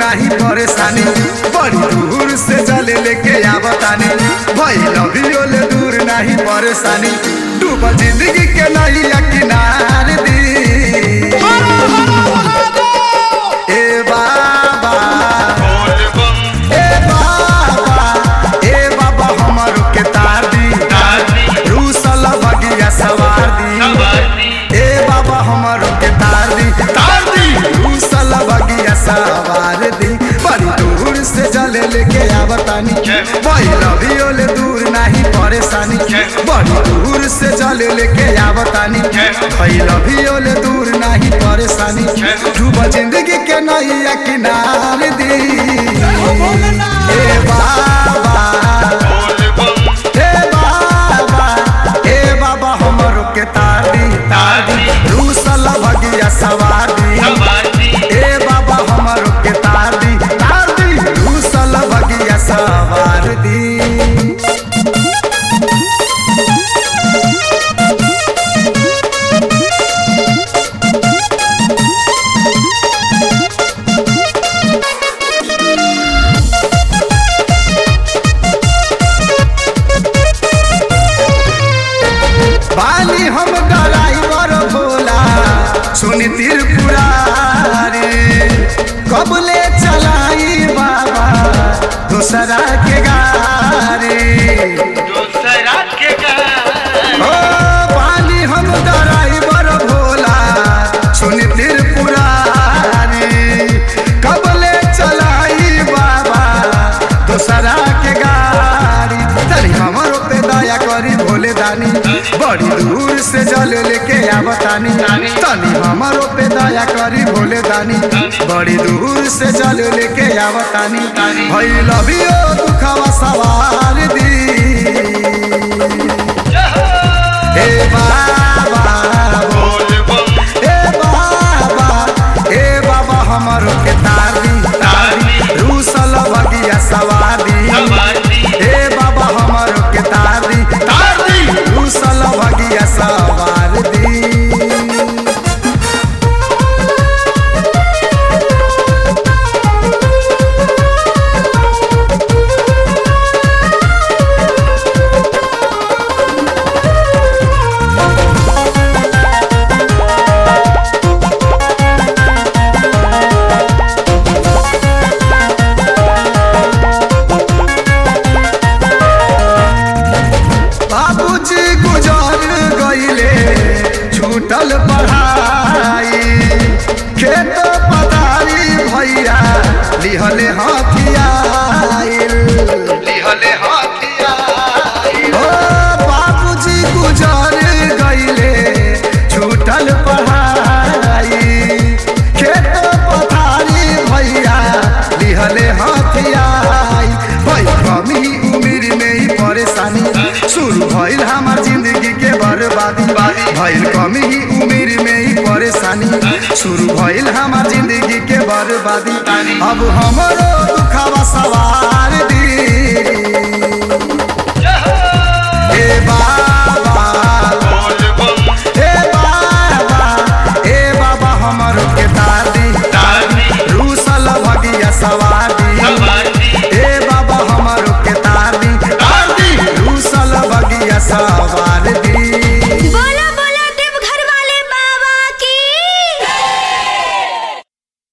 नहीं परेशानी बड़ी दूर से जल लेके आवतानी भइल अभियो ले दूर नहीं परेशानी डूबल जिंदगी के नैया किनार दी ए बाबा ए बाबा हमारो के तार दी रूसल बगिया सवार दी ए बाबा हमारो के तार दी रूसल बगिया सवार दी बड़ी दूर से जल लेके आवतानी भइल अभियो ले दूर नहीं परेशानी बड़ी दूर से जल लेके आवतानी भइल अभियो ले दूर नहीं परेशानी डूबल जिंदगी के नैया किनार दी ए बाबा ए बाबा हमरो के तार दी रूसल भगिया सवार दी ए बाबा हमरो के तार दी रूसल भगिया सवार दी बानी हम ड्राइवर भोला सुनी त्रिपुरारी कबले चलाई बाबा दूसरा के गाड़ी ओ बानी हम ड्राइवर भोला सुनी त्रिपुरारी कबले चलाई बाबा दूसरा के गाड़ी तनी हमरो पे दया करी भोले दानी बड़ी दूर से जल लेके आवतानी तनी हमारो पे दया करी भोले दानी बड़ी दूर से जल लेके आवतानी भइल अभियो दुखवा सवार दी ए बाबा ए बाबा हमारो के तार दी रूसल भगिया सवार दी ए बाबा हमारो के तार दी रूसल भगिया सवार दी बाबूजी गुजर गईले छूटल पढ़ाई खेत पदारी भैया लिहले हथियार ओ बाबूजी गुजर गईले छूटल पढ़ाई खेत पदारी भैया लिहले हथियार भाई कमी उम्र में ही परेशानी शुरू भइल हमार जिंदगी के बर्बादी भइल कमी ही उम्र में ही परेशानी शुरू भइल हमार जिंदगी के बर्बादी अब हमरो दुखवा सवार दी ए बाबा ए बाबा हमरो के तार दी रूसल भगिया सवार दी ए बाबा हमरो के तार दी रूसल भगिया सवार दी